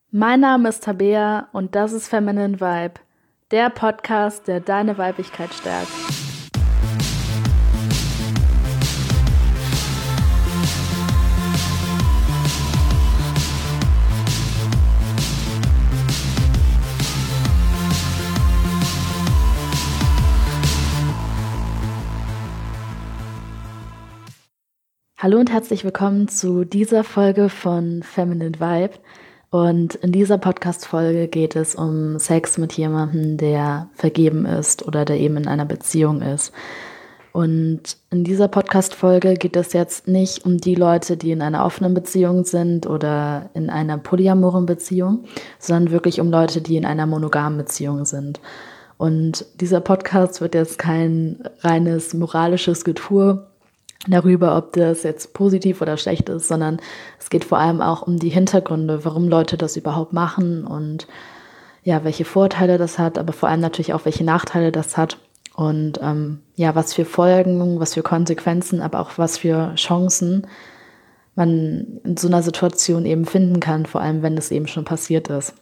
Mein Name ist Tabea und das ist Feminine Vibe, der Podcast, der deine Weiblichkeit stärkt. Hallo und herzlich willkommen zu dieser Folge von Feminine Vibe. Und in dieser Podcast-Folge geht es um Sex mit jemandem, der vergeben ist oder der eben in einer Beziehung ist. Und in dieser Podcast-Folge geht es jetzt nicht um die Leute, die in einer offenen Beziehung sind oder in einer polyamoren Beziehung, sondern wirklich um Leute, die in einer monogamen Beziehung sind. Und dieser Podcast wird jetzt kein reines moralisches Getue darüber, ob das jetzt positiv oder schlecht ist, sondern es geht vor allem auch um die Hintergründe, warum Leute das überhaupt machen und ja, welche Vorteile das hat, aber vor allem natürlich auch, welche Nachteile das hat und ja, was für Folgen, was für Konsequenzen, aber auch was für Chancen man in so einer Situation eben finden kann, vor allem wenn es eben schon passiert ist.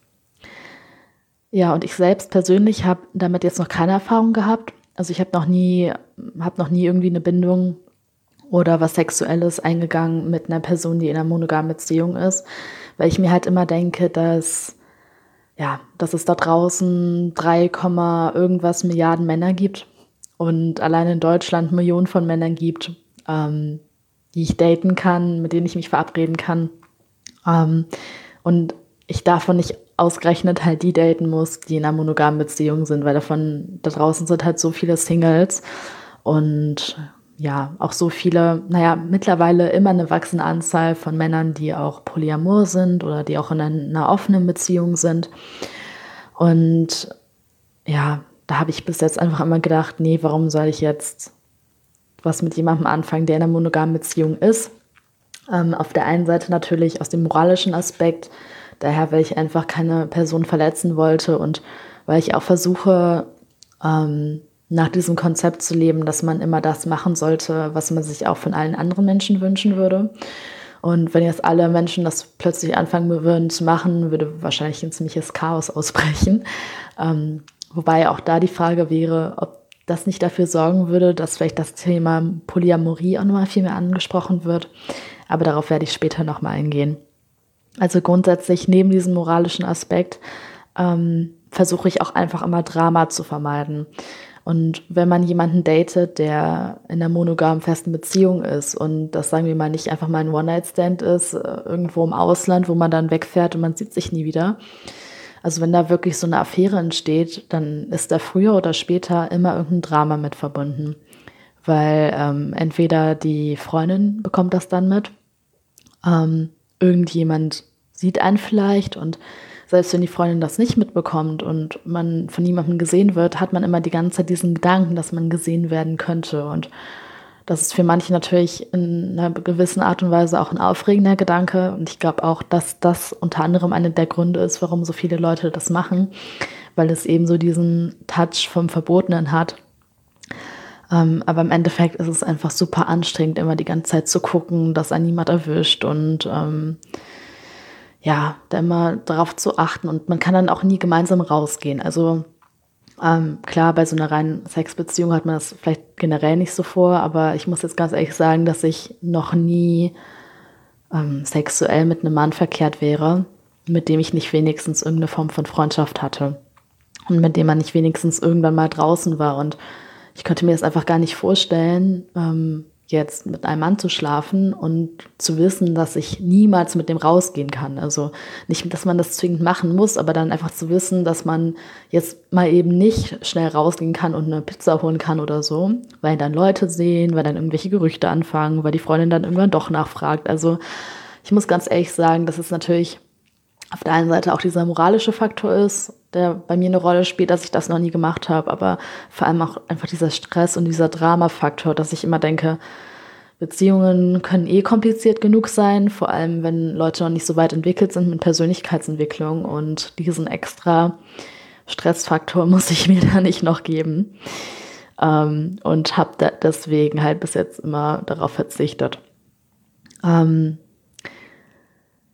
Ja, und ich selbst persönlich habe damit jetzt noch keine Erfahrung gehabt. Also ich habe noch nie irgendwie eine Bindung oder was Sexuelles eingegangen mit einer Person, die in einer monogamen Beziehung ist, weil ich mir halt immer denke, dass es da draußen 3, irgendwas Milliarden Männer gibt und allein in Deutschland Millionen von Männern gibt, die ich daten kann, mit denen ich mich verabreden kann. Und ich davon nicht ausgerechnet halt die daten muss, die in einer monogamen Beziehung sind, weil da draußen sind halt so viele Singles und ja, auch so viele, mittlerweile immer eine wachsende Anzahl von Männern, die auch polyamor sind oder die auch in einer offenen Beziehung sind. Und ja, da habe ich bis jetzt einfach immer gedacht, nee, warum soll ich jetzt was mit jemandem anfangen, der in einer monogamen Beziehung ist? Auf der einen Seite natürlich aus dem moralischen Aspekt, daher, weil ich einfach keine Person verletzen wollte und weil ich auch versuche, nach diesem Konzept zu leben, dass man immer das machen sollte, was man sich auch von allen anderen Menschen wünschen würde. Und wenn jetzt alle Menschen das plötzlich anfangen würden zu machen, würde wahrscheinlich ein ziemliches Chaos ausbrechen. Wobei auch da die Frage wäre, ob das nicht dafür sorgen würde, dass vielleicht das Thema Polyamorie auch nochmal viel mehr angesprochen wird. Aber darauf werde ich später nochmal eingehen. Also grundsätzlich neben diesem moralischen Aspekt versuche ich auch einfach immer Drama zu vermeiden. Und wenn man jemanden datet, der in einer monogamen festen Beziehung ist und das, sagen wir mal, nicht einfach mal ein One-Night-Stand ist, irgendwo im Ausland, wo man dann wegfährt und man sieht sich nie wieder. Also wenn da wirklich so eine Affäre entsteht, dann ist da früher oder später immer irgendein Drama mit verbunden. Weil entweder die Freundin bekommt das dann mit, irgendjemand sieht einen vielleicht und selbst wenn die Freundin das nicht mitbekommt und man von niemandem gesehen wird, hat man immer die ganze Zeit diesen Gedanken, dass man gesehen werden könnte. Und das ist für manche natürlich in einer gewissen Art und Weise auch ein aufregender Gedanke. Und ich glaube auch, dass das unter anderem einer der Gründe ist, warum so viele Leute das machen, weil es eben so diesen Touch vom Verbotenen hat. Aber im Endeffekt ist es einfach super anstrengend, immer die ganze Zeit zu gucken, dass einen niemand erwischt und da immer darauf zu achten und man kann dann auch nie gemeinsam rausgehen. Also klar, bei so einer reinen Sexbeziehung hat man das vielleicht generell nicht so vor, aber ich muss jetzt ganz ehrlich sagen, dass ich noch nie sexuell mit einem Mann verkehrt wäre, mit dem ich nicht wenigstens irgendeine Form von Freundschaft hatte und mit dem man nicht wenigstens irgendwann mal draußen war. Und ich könnte mir das einfach gar nicht vorstellen, jetzt mit einem Mann zu schlafen und zu wissen, dass ich niemals mit dem rausgehen kann. Also nicht, dass man das zwingend machen muss, aber dann einfach zu wissen, dass man jetzt mal eben nicht schnell rausgehen kann und eine Pizza holen kann oder so, weil dann Leute sehen, weil dann irgendwelche Gerüchte anfangen, weil die Freundin dann irgendwann doch nachfragt. Also ich muss ganz ehrlich sagen, dass es natürlich auf der einen Seite auch dieser moralische Faktor ist, der bei mir eine Rolle spielt, dass ich das noch nie gemacht habe, aber vor allem auch einfach dieser Stress und dieser Drama-Faktor, dass ich immer denke, Beziehungen können kompliziert genug sein, vor allem wenn Leute noch nicht so weit entwickelt sind mit Persönlichkeitsentwicklung und diesen extra Stressfaktor muss ich mir da nicht noch geben und habe deswegen halt bis jetzt immer darauf verzichtet.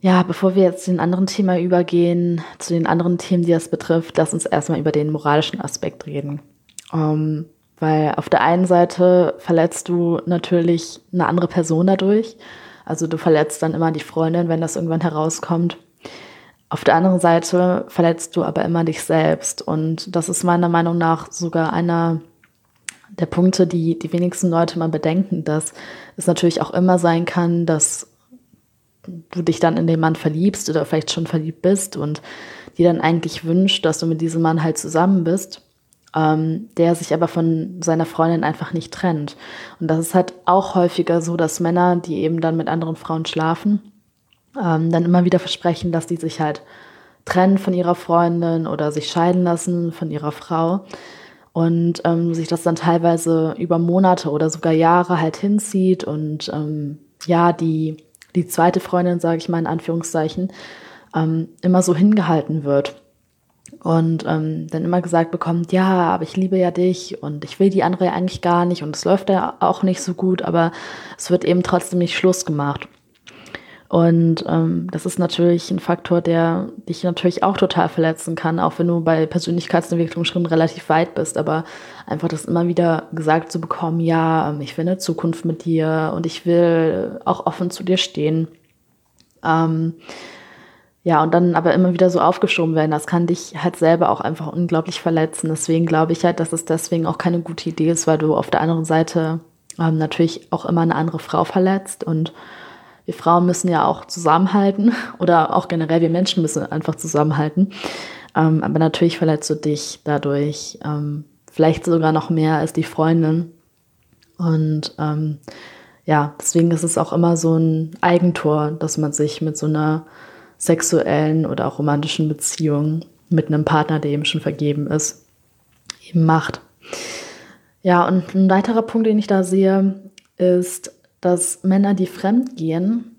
Ja, bevor wir jetzt zu den anderen Thema übergehen, zu den anderen Themen, die das betrifft, lass uns erstmal über den moralischen Aspekt reden. Weil auf der einen Seite verletzt du natürlich eine andere Person dadurch. Also du verletzt dann immer die Freundin, wenn das irgendwann herauskommt. Auf der anderen Seite verletzt du aber immer dich selbst. Und das ist meiner Meinung nach sogar einer der Punkte, die die wenigsten Leute mal bedenken, dass es natürlich auch immer sein kann, dass du dich dann in den Mann verliebst oder vielleicht schon verliebt bist und dir dann eigentlich wünscht, dass du mit diesem Mann halt zusammen bist, der sich aber von seiner Freundin einfach nicht trennt. Und das ist halt auch häufiger so, dass Männer, die eben dann mit anderen Frauen schlafen, dann immer wieder versprechen, dass die sich halt trennen von ihrer Freundin oder sich scheiden lassen von ihrer Frau und sich das dann teilweise über Monate oder sogar Jahre halt hinzieht und ja, die zweite Freundin, sage ich mal in Anführungszeichen, immer so hingehalten wird und dann immer gesagt bekommt, ja, aber ich liebe ja dich und ich will die andere ja eigentlich gar nicht und es läuft ja auch nicht so gut, aber es wird eben trotzdem nicht Schluss gemacht. Und das ist natürlich ein Faktor, der dich natürlich auch total verletzen kann, auch wenn du bei Persönlichkeitsentwicklung schon relativ weit bist. Aber einfach das immer wieder gesagt zu bekommen, ja, ich will eine Zukunft mit dir und ich will auch offen zu dir stehen. Ja, und dann aber immer wieder so aufgeschoben werden, das kann dich halt selber auch einfach unglaublich verletzen. Deswegen glaube ich halt, dass es deswegen auch keine gute Idee ist, weil du auf der anderen Seite natürlich auch immer eine andere Frau verletzt und wir Frauen müssen ja auch zusammenhalten oder auch generell wir Menschen müssen einfach zusammenhalten. Aber natürlich verletzt du dich dadurch vielleicht sogar noch mehr als die Freundin. Und ja, deswegen ist es auch immer so ein Eigentor, dass man sich mit so einer sexuellen oder auch romantischen Beziehung mit einem Partner, der eben schon vergeben ist, eben macht. Ja, und ein weiterer Punkt, den ich da sehe, ist, dass Männer, die fremd gehen,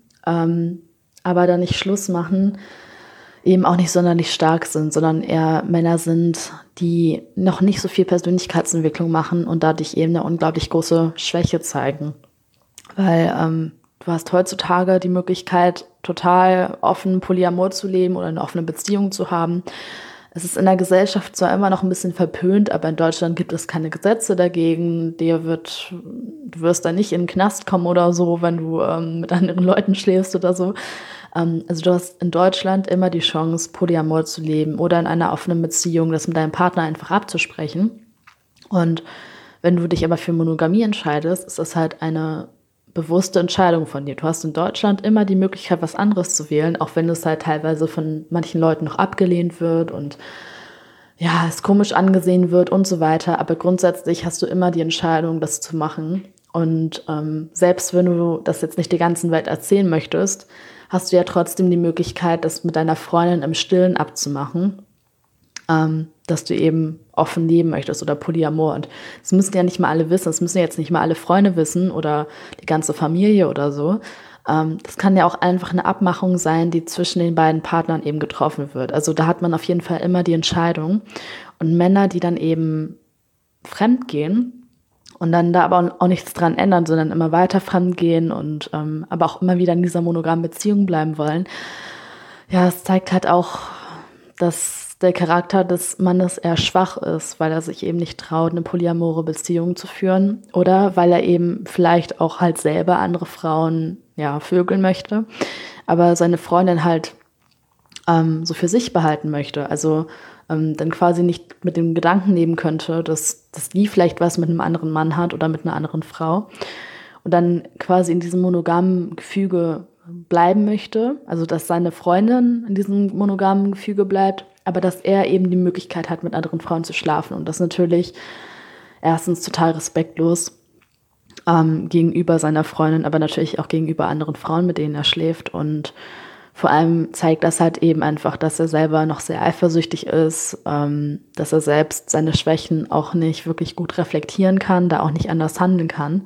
aber dann nicht Schluss machen, eben auch nicht sonderlich stark sind, sondern eher Männer sind, die noch nicht so viel Persönlichkeitsentwicklung machen und dadurch eben eine unglaublich große Schwäche zeigen. Weil du hast heutzutage die Möglichkeit, total offen Polyamor zu leben oder eine offene Beziehung zu haben. Es ist in der Gesellschaft zwar immer noch ein bisschen verpönt, aber in Deutschland gibt es keine Gesetze dagegen. Du wirst da nicht in den Knast kommen oder so, wenn du mit anderen Leuten schläfst oder so. Also du hast in Deutschland immer die Chance, Polyamor zu leben oder in einer offenen Beziehung, das mit deinem Partner einfach abzusprechen. Und wenn du dich aber für Monogamie entscheidest, ist das halt eine bewusste Entscheidung von dir. Du hast in Deutschland immer die Möglichkeit, was anderes zu wählen, auch wenn es halt teilweise von manchen Leuten noch abgelehnt wird und ja, es komisch angesehen wird und so weiter. Aber grundsätzlich hast du immer die Entscheidung, das zu machen. Und selbst wenn du das jetzt nicht der ganzen Welt erzählen möchtest, hast du ja trotzdem die Möglichkeit, das mit deiner Freundin im Stillen abzumachen, dass du eben offen leben möchtest oder Polyamor. Und das müssen ja nicht mal alle wissen, das müssen ja jetzt nicht mal alle Freunde wissen oder die ganze Familie oder so. Das kann ja auch einfach eine Abmachung sein, die zwischen den beiden Partnern eben getroffen wird. Also da hat man auf jeden Fall immer die Entscheidung. Und Männer, die dann eben fremd gehen und dann da aber auch nichts dran ändern, sondern immer weiter fremd gehen und aber auch immer wieder in dieser monogamen Beziehung bleiben wollen, ja, es zeigt halt auch, dass der Charakter des Mannes eher schwach ist, weil er sich eben nicht traut, eine polyamore Beziehung zu führen oder weil er eben vielleicht auch halt selber andere Frauen, ja, vögeln möchte, aber seine Freundin halt so für sich behalten möchte. Also dann quasi nicht mit dem Gedanken leben könnte, dass die vielleicht was mit einem anderen Mann hat oder mit einer anderen Frau und dann quasi in diesem monogamen Gefüge bleiben möchte, also dass seine Freundin in diesem monogamen Gefüge bleibt, aber dass er eben die Möglichkeit hat, mit anderen Frauen zu schlafen. Und das ist natürlich erstens total respektlos gegenüber seiner Freundin, aber natürlich auch gegenüber anderen Frauen, mit denen er schläft. Und vor allem zeigt das halt eben einfach, dass er selber noch sehr eifersüchtig ist, dass er selbst seine Schwächen auch nicht wirklich gut reflektieren kann, da auch nicht anders handeln kann.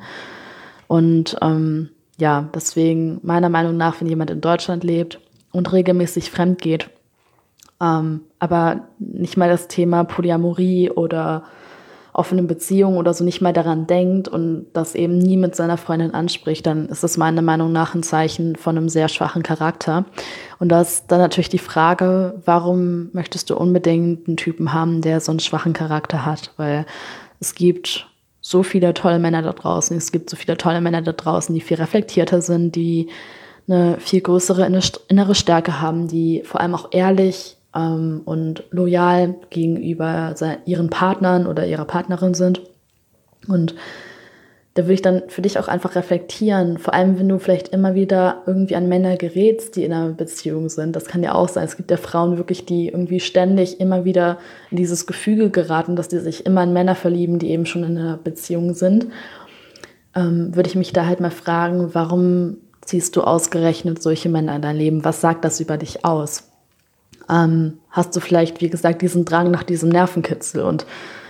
Und ja, deswegen meiner Meinung nach, wenn jemand in Deutschland lebt und regelmäßig fremd geht, aber nicht mal das Thema Polyamorie oder offenen Beziehung oder so nicht mal daran denkt und das eben nie mit seiner Freundin anspricht, dann ist das meiner Meinung nach ein Zeichen von einem sehr schwachen Charakter. Und da ist dann natürlich die Frage, warum möchtest du unbedingt einen Typen haben, der so einen schwachen Charakter hat? Weil es gibt so viele tolle Männer da draußen, es gibt so viele tolle Männer da draußen, die viel reflektierter sind, die eine viel größere innere Stärke haben, die vor allem auch ehrlich und loyal gegenüber ihren Partnern oder ihrer Partnerin sind. Und da würde ich dann für dich auch einfach reflektieren, vor allem wenn du vielleicht immer wieder irgendwie an Männer gerätst, die in einer Beziehung sind. Das kann ja auch sein. Es gibt ja Frauen wirklich, die irgendwie ständig immer wieder in dieses Gefüge geraten, dass die sich immer in Männer verlieben, die eben schon in einer Beziehung sind. Würde ich mich da halt mal fragen, warum ziehst du ausgerechnet solche Männer in dein Leben? Was sagt das über dich aus? Hast du vielleicht, wie gesagt, diesen Drang nach diesem Nervenkitzel? Und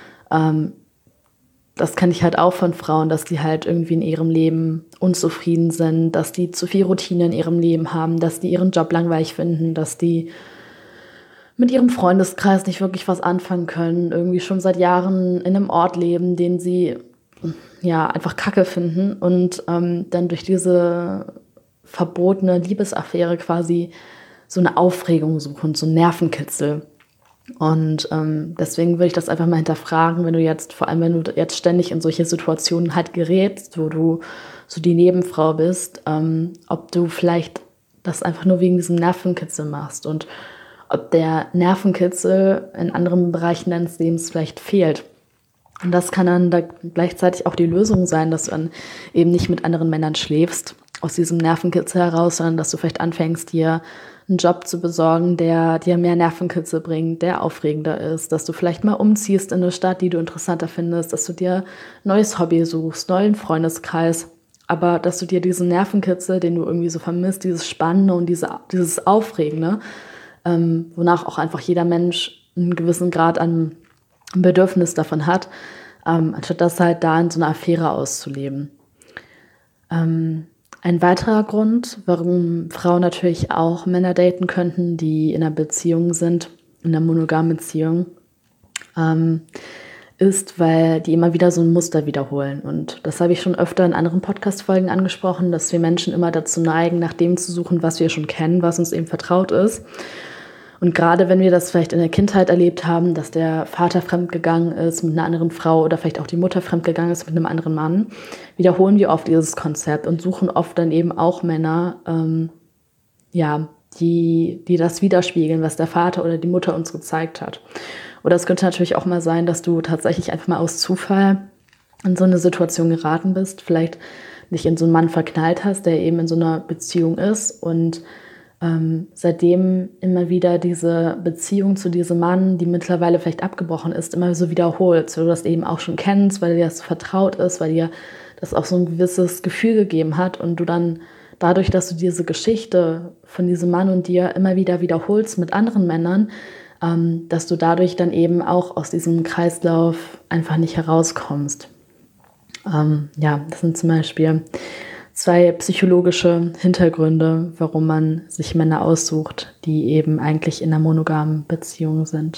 das kenne ich halt auch von Frauen, dass die halt irgendwie in ihrem Leben unzufrieden sind, dass die zu viel Routine in ihrem Leben haben, dass die ihren Job langweilig finden, dass die mit ihrem Freundeskreis nicht wirklich was anfangen können, irgendwie schon seit Jahren in einem Ort leben, den sie ja einfach Kacke finden und dann durch diese verbotene Liebesaffäre quasi so eine Aufregung suchen, so einen Nervenkitzel. Und deswegen würde ich das einfach mal hinterfragen, vor allem wenn du jetzt ständig in solche Situationen halt gerätst, wo du so die Nebenfrau bist, ob du vielleicht das einfach nur wegen diesem Nervenkitzel machst und ob der Nervenkitzel in anderen Bereichen deines Lebens vielleicht fehlt. Und das kann dann da gleichzeitig auch die Lösung sein, dass du dann eben nicht mit anderen Männern schläfst aus diesem Nervenkitzel heraus, sondern dass du vielleicht anfängst, dir einen Job zu besorgen, der dir mehr Nervenkitzel bringt, der aufregender ist, dass du vielleicht mal umziehst in eine Stadt, die du interessanter findest, dass du dir ein neues Hobby suchst, neuen Freundeskreis, aber dass du dir diesen Nervenkitzel, den du irgendwie so vermisst, dieses Spannende und dieses Aufregende, wonach auch einfach jeder Mensch einen gewissen Grad an Bedürfnis davon hat, anstatt das halt da in so einer Affäre auszuleben. Ein weiterer Grund, warum Frauen natürlich auch Männer daten könnten, die in einer Beziehung sind, in einer monogamen Beziehung, ist, weil die immer wieder so ein Muster wiederholen. Und das habe ich schon öfter in anderen Podcast-Folgen angesprochen, dass wir Menschen immer dazu neigen, nach dem zu suchen, was wir schon kennen, was uns eben vertraut ist. Und gerade wenn wir das vielleicht in der Kindheit erlebt haben, dass der Vater fremdgegangen ist mit einer anderen Frau oder vielleicht auch die Mutter fremdgegangen ist mit einem anderen Mann, wiederholen wir oft dieses Konzept und suchen oft dann eben auch Männer, die das widerspiegeln, was der Vater oder die Mutter uns gezeigt hat. Oder es könnte natürlich auch mal sein, dass du tatsächlich einfach mal aus Zufall in so eine Situation geraten bist, vielleicht dich in so einen Mann verknallt hast, der eben in so einer Beziehung ist und seitdem immer wieder diese Beziehung zu diesem Mann, die mittlerweile vielleicht abgebrochen ist, immer so wiederholt, weil du das eben auch schon kennst, weil dir das vertraut ist, weil dir das auch so ein gewisses Gefühl gegeben hat und du dann dadurch, dass du diese Geschichte von diesem Mann und dir immer wieder wiederholst mit anderen Männern, dass du dadurch dann eben auch aus diesem Kreislauf einfach nicht herauskommst. Das sind zum Beispiel 2 psychologische Hintergründe, warum man sich Männer aussucht, die eben eigentlich in einer monogamen Beziehung sind.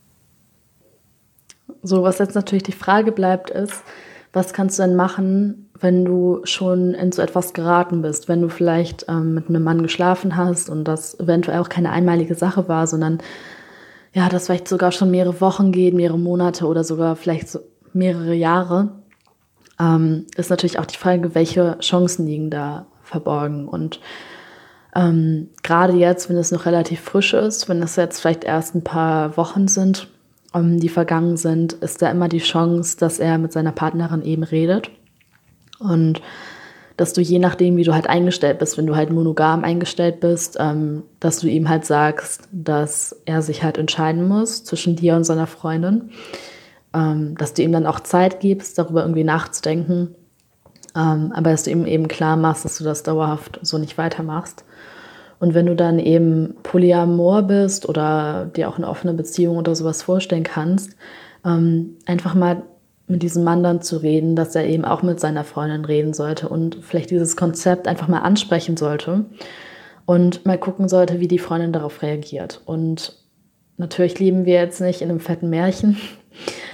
So, was jetzt natürlich die Frage bleibt, ist, was kannst du denn machen, wenn du schon in so etwas geraten bist, wenn du vielleicht mit einem Mann geschlafen hast und das eventuell auch keine einmalige Sache war, sondern ja, das vielleicht sogar schon mehrere Wochen geht, mehrere Monate oder sogar vielleicht so mehrere Jahre. Ist natürlich auch die Frage, welche Chancen liegen da verborgen. Und gerade jetzt, wenn es noch relativ frisch ist, wenn es jetzt vielleicht erst ein paar Wochen sind, die vergangen sind, ist da immer die Chance, dass er mit seiner Partnerin eben redet. Und dass du je nachdem, wie du halt eingestellt bist, wenn du halt monogam eingestellt bist, dass du ihm halt sagst, dass er sich halt entscheiden muss zwischen dir und seiner Freundin. Dass du ihm dann auch Zeit gibst, darüber irgendwie nachzudenken, aber dass du ihm eben klar machst, dass du das dauerhaft so nicht weitermachst. Und wenn du dann eben Polyamor bist oder dir auch eine offene Beziehung oder sowas vorstellen kannst, einfach mal mit diesem Mann dann zu reden, dass er eben auch mit seiner Freundin reden sollte und vielleicht dieses Konzept einfach mal ansprechen sollte und mal gucken sollte, wie die Freundin darauf reagiert. Und natürlich leben wir jetzt nicht in einem fetten Märchen.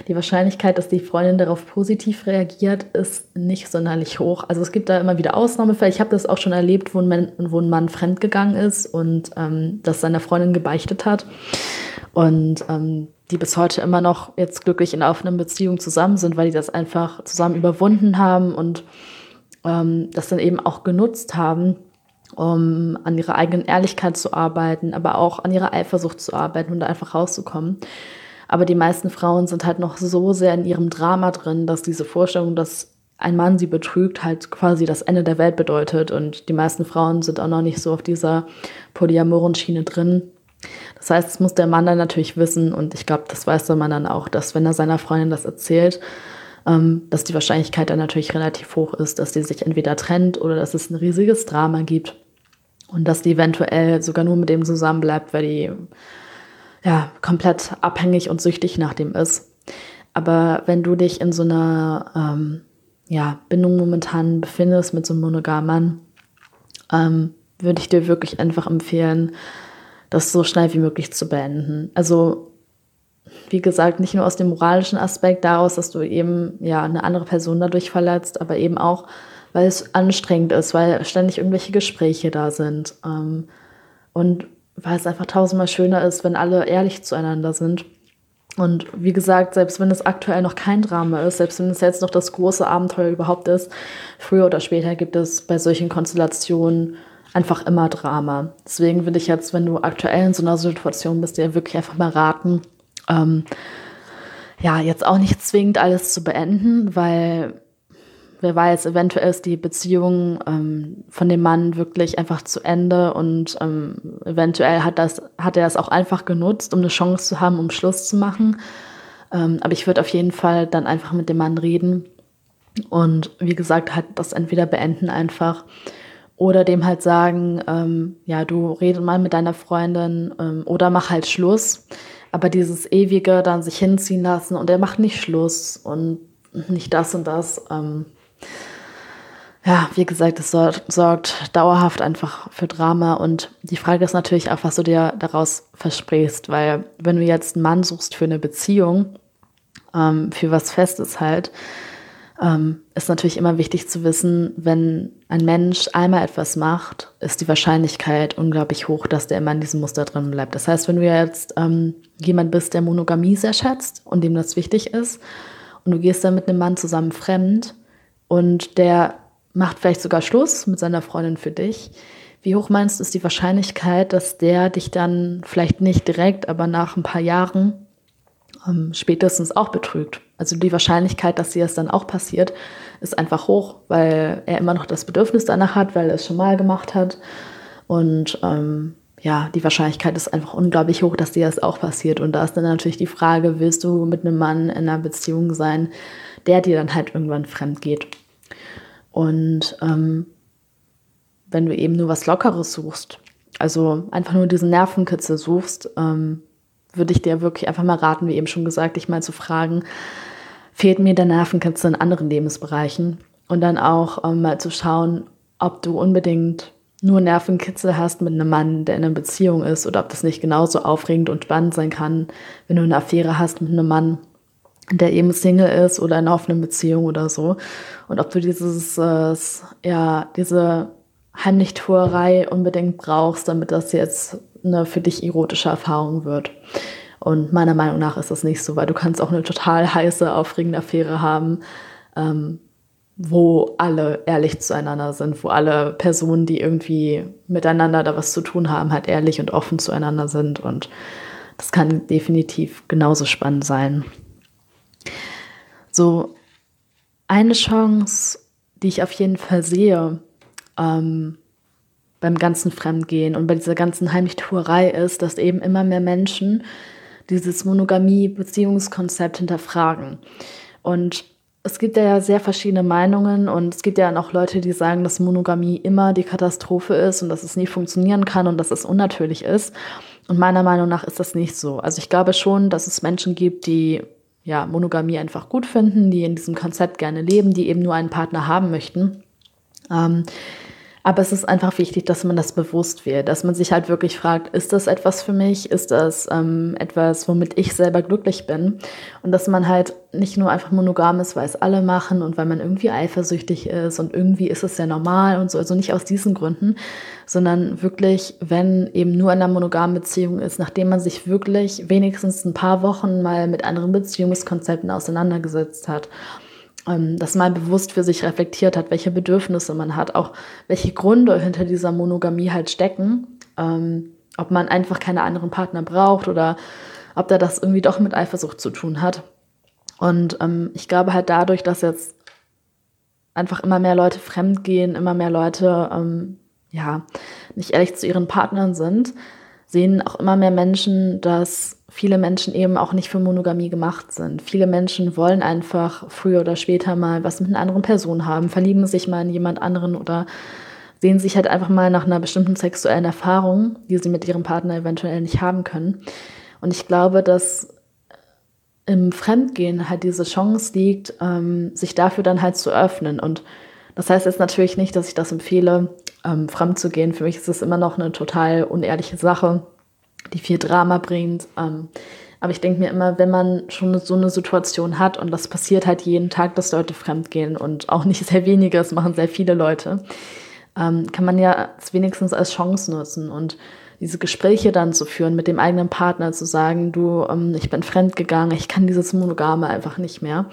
die Wahrscheinlichkeit, dass die Freundin darauf positiv reagiert, ist nicht sonderlich hoch. Also es gibt da immer wieder Ausnahmefälle. Ich habe das auch schon erlebt, wo ein Mann fremdgegangen ist und das seiner Freundin gebeichtet hat. Und die bis heute immer noch jetzt glücklich in einer offenen Beziehung zusammen sind, weil die das einfach zusammen überwunden haben und das dann eben auch genutzt haben, um an ihrer eigenen Ehrlichkeit zu arbeiten, aber auch an ihrer Eifersucht zu arbeiten und da einfach rauszukommen. Aber die meisten Frauen sind halt noch so sehr in ihrem Drama drin, dass diese Vorstellung, dass ein Mann sie betrügt, halt quasi das Ende der Welt bedeutet. Und die meisten Frauen sind auch noch nicht so auf dieser polyamoren Schiene drin. Das heißt, das muss der Mann dann natürlich wissen. Und ich glaube, das weiß der Mann dann auch, dass wenn er seiner Freundin das erzählt, dass die Wahrscheinlichkeit dann natürlich relativ hoch ist, dass die sich entweder trennt oder dass es ein riesiges Drama gibt. Und dass die eventuell sogar nur mit dem zusammenbleibt, weil die komplett abhängig und süchtig nach dem ist. Aber wenn du dich in so einer Bindung momentan befindest mit so einem monogamen Mann, würde ich dir wirklich einfach empfehlen, das so schnell wie möglich zu beenden. Also wie gesagt, nicht nur aus dem moralischen Aspekt daraus, dass du eben eine andere Person dadurch verletzt, aber eben auch, weil es anstrengend ist, weil ständig irgendwelche Gespräche da sind. Und weil es einfach tausendmal schöner ist, wenn alle ehrlich zueinander sind. Und wie gesagt, selbst wenn es aktuell noch kein Drama ist, selbst wenn es jetzt noch das große Abenteuer überhaupt ist, früher oder später gibt es bei solchen Konstellationen einfach immer Drama. Deswegen würde ich jetzt, wenn du aktuell in so einer Situation bist, dir wirklich einfach mal raten, jetzt auch nicht zwingend alles zu beenden, weil wer weiß, eventuell ist die Beziehung von dem Mann wirklich einfach zu Ende und eventuell hat er es auch einfach genutzt, um eine Chance zu haben, um Schluss zu machen. Aber ich würde auf jeden Fall dann einfach mit dem Mann reden und wie gesagt, halt das entweder beenden einfach oder dem halt sagen, du rede mal mit deiner Freundin oder mach halt Schluss. Aber dieses ewige dann sich hinziehen lassen und er macht nicht Schluss und nicht das und das, wie gesagt, es sorgt dauerhaft einfach für Drama und die Frage ist natürlich auch, was du dir daraus versprichst, weil wenn du jetzt einen Mann suchst für eine Beziehung, für was Festes halt, ist natürlich immer wichtig zu wissen, wenn ein Mensch einmal etwas macht, ist die Wahrscheinlichkeit unglaublich hoch, dass der immer in diesem Muster drin bleibt. Das heißt, wenn du jetzt jemand bist, der Monogamie sehr schätzt und dem das wichtig ist und du gehst dann mit einem Mann zusammen fremd und der macht vielleicht sogar Schluss mit seiner Freundin für dich, wie hoch meinst du, ist die Wahrscheinlichkeit, dass der dich dann vielleicht nicht direkt, aber nach ein paar Jahren spätestens auch betrügt? Also die Wahrscheinlichkeit, dass dir das dann auch passiert, ist einfach hoch, weil er immer noch das Bedürfnis danach hat, weil er es schon mal gemacht hat. Und die Wahrscheinlichkeit ist einfach unglaublich hoch, dass dir das auch passiert. Und da ist dann natürlich die Frage, willst du mit einem Mann in einer Beziehung sein, der dir dann halt irgendwann fremd geht? Und wenn du eben nur was Lockeres suchst, also einfach nur diesen Nervenkitzel suchst, würde ich dir wirklich einfach mal raten, wie eben schon gesagt, dich mal zu fragen, fehlt mir der Nervenkitzel in anderen Lebensbereichen? Und dann auch mal zu schauen, ob du unbedingt nur Nervenkitzel hast mit einem Mann, der in einer Beziehung ist, oder ob das nicht genauso aufregend und spannend sein kann, wenn du eine Affäre hast mit einem Mann, der eben Single ist oder in einer offenen Beziehung oder so. Und ob du diese Heimlichtuerei unbedingt brauchst, damit das jetzt eine für dich erotische Erfahrung wird. Und meiner Meinung nach ist das nicht so, weil du kannst auch eine total heiße, aufregende Affäre haben, wo alle ehrlich zueinander sind, wo alle Personen, die irgendwie miteinander da was zu tun haben, halt ehrlich und offen zueinander sind. Und das kann definitiv genauso spannend sein. So, eine Chance, die ich auf jeden Fall sehe, beim ganzen Fremdgehen und bei dieser ganzen Heimlichtuerei ist, dass eben immer mehr Menschen dieses Monogamie-Beziehungskonzept hinterfragen. Und es gibt ja sehr verschiedene Meinungen und es gibt ja auch Leute, die sagen, dass Monogamie immer die Katastrophe ist und dass es nie funktionieren kann und dass es unnatürlich ist. Und meiner Meinung nach ist das nicht so. Also ich glaube schon, dass es Menschen gibt, die Monogamie einfach gut finden, die in diesem Konzept gerne leben, die eben nur einen Partner haben möchten. Aber es ist einfach wichtig, dass man das bewusst wählt, dass man sich halt wirklich fragt, ist das etwas für mich? Ist das etwas, womit ich selber glücklich bin? Und dass man halt nicht nur einfach monogam ist, weil es alle machen und weil man irgendwie eifersüchtig ist und irgendwie ist es ja normal und so. Also nicht aus diesen Gründen, sondern wirklich, wenn eben nur in einer monogamen Beziehung ist, nachdem man sich wirklich wenigstens ein paar Wochen mal mit anderen Beziehungskonzepten auseinandergesetzt hat, dass man bewusst für sich reflektiert hat, welche Bedürfnisse man hat, auch welche Gründe hinter dieser Monogamie halt stecken, ob man einfach keine anderen Partner braucht oder ob da das irgendwie doch mit Eifersucht zu tun hat. Und ich glaube halt dadurch, dass jetzt einfach immer mehr Leute fremdgehen, immer mehr Leute nicht ehrlich zu ihren Partnern sind, sehen auch immer mehr Menschen, dass viele Menschen eben auch nicht für Monogamie gemacht sind. Viele Menschen wollen einfach früher oder später mal was mit einer anderen Person haben, verlieben sich mal in jemand anderen oder sehen sich halt einfach mal nach einer bestimmten sexuellen Erfahrung, die sie mit ihrem Partner eventuell nicht haben können. Und ich glaube, dass im Fremdgehen halt diese Chance liegt, sich dafür dann halt zu öffnen. Und das heißt jetzt natürlich nicht, dass ich das empfehle, fremd zu gehen. Für mich ist es immer noch eine total unehrliche Sache, die viel Drama bringt. Aber ich denke mir immer, wenn man schon so eine Situation hat und das passiert halt jeden Tag, dass Leute fremdgehen und auch nicht sehr wenige, das machen sehr viele Leute, kann man ja es wenigstens als Chance nutzen und diese Gespräche dann zu führen mit dem eigenen Partner, zu sagen, du, ich bin fremdgegangen, ich kann dieses Monogame einfach nicht mehr.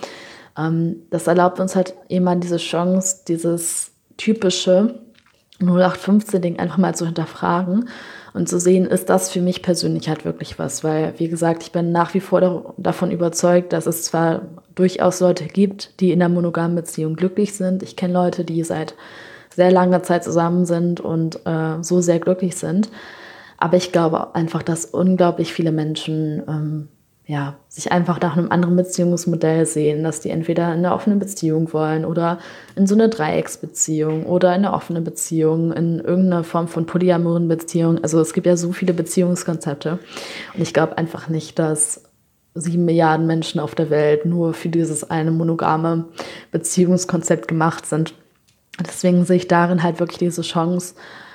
Das erlaubt uns halt immer diese Chance, dieses typische 0815-Ding einfach mal zu hinterfragen und zu sehen, ist das für mich persönlich halt wirklich was? Weil, wie gesagt, ich bin nach wie vor davon überzeugt, dass es zwar durchaus Leute gibt, die in einer monogamen Beziehung glücklich sind. Ich kenne Leute, die seit sehr langer Zeit zusammen sind und so sehr glücklich sind. Aber ich glaube einfach, dass unglaublich viele Menschen sich einfach nach einem anderen Beziehungsmodell sehen, dass die entweder in eine offene Beziehung wollen oder in so eine Dreiecksbeziehung oder in eine offene Beziehung, in irgendeiner Form von polyamoren Beziehung. Also es gibt ja so viele Beziehungskonzepte. Und ich glaube einfach nicht, dass 7 Milliarden Menschen auf der Welt nur für dieses eine monogame Beziehungskonzept gemacht sind. Deswegen sehe ich darin halt wirklich diese Chance,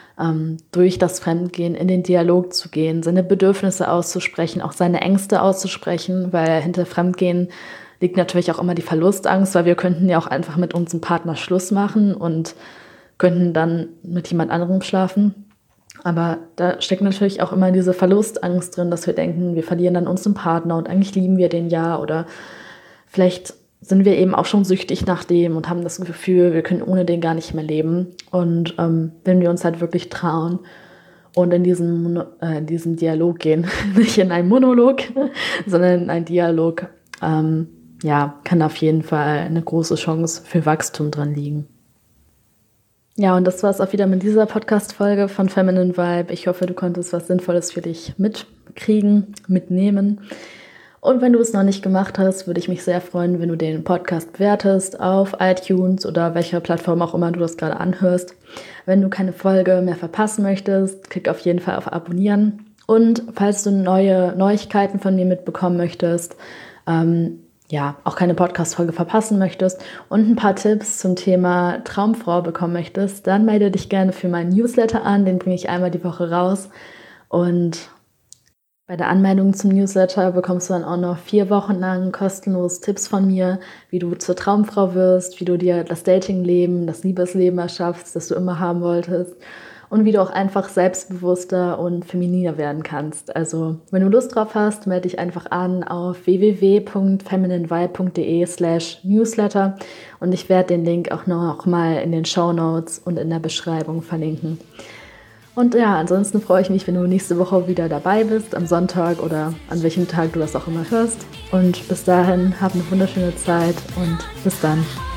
durch das Fremdgehen in den Dialog zu gehen, seine Bedürfnisse auszusprechen, auch seine Ängste auszusprechen, weil hinter Fremdgehen liegt natürlich auch immer die Verlustangst, weil wir könnten ja auch einfach mit unserem Partner Schluss machen und könnten dann mit jemand anderem schlafen. Aber da steckt natürlich auch immer diese Verlustangst drin, dass wir denken, wir verlieren dann unseren Partner und eigentlich lieben wir den ja oder vielleicht sind wir eben auch schon süchtig nach dem und haben das Gefühl, wir können ohne den gar nicht mehr leben. Und wenn wir uns halt wirklich trauen und in diesen Dialog gehen, nicht in einen Monolog, sondern in einen Dialog, kann auf jeden Fall eine große Chance für Wachstum dran liegen. Ja, und das war es auch wieder mit dieser Podcast-Folge von Feminine Vibe. Ich hoffe, du konntest was Sinnvolles für dich mitnehmen. Und wenn du es noch nicht gemacht hast, würde ich mich sehr freuen, wenn du den Podcast bewertest auf iTunes oder welcher Plattform auch immer du das gerade anhörst. Wenn du keine Folge mehr verpassen möchtest, klick auf jeden Fall auf Abonnieren. Und falls du neue Neuigkeiten von mir mitbekommen möchtest, auch keine Podcast-Folge verpassen möchtest und ein paar Tipps zum Thema Traumfrau bekommen möchtest, dann melde dich gerne für meinen Newsletter an. Den bringe ich einmal die Woche raus. Und bei der Anmeldung zum Newsletter bekommst du dann auch noch 4 Wochen lang kostenlos Tipps von mir, wie du zur Traumfrau wirst, wie du dir das Datingleben, das Liebesleben erschaffst, das du immer haben wolltest und wie du auch einfach selbstbewusster und femininer werden kannst. Also, wenn du Lust drauf hast, melde dich einfach an auf www.femininevibe.de/newsletter und ich werde den Link auch noch mal in den Shownotes und in der Beschreibung verlinken. Und ja, ansonsten freue ich mich, wenn du nächste Woche wieder dabei bist, am Sonntag oder an welchem Tag du das auch immer hörst. Und bis dahin, hab eine wunderschöne Zeit und bis dann.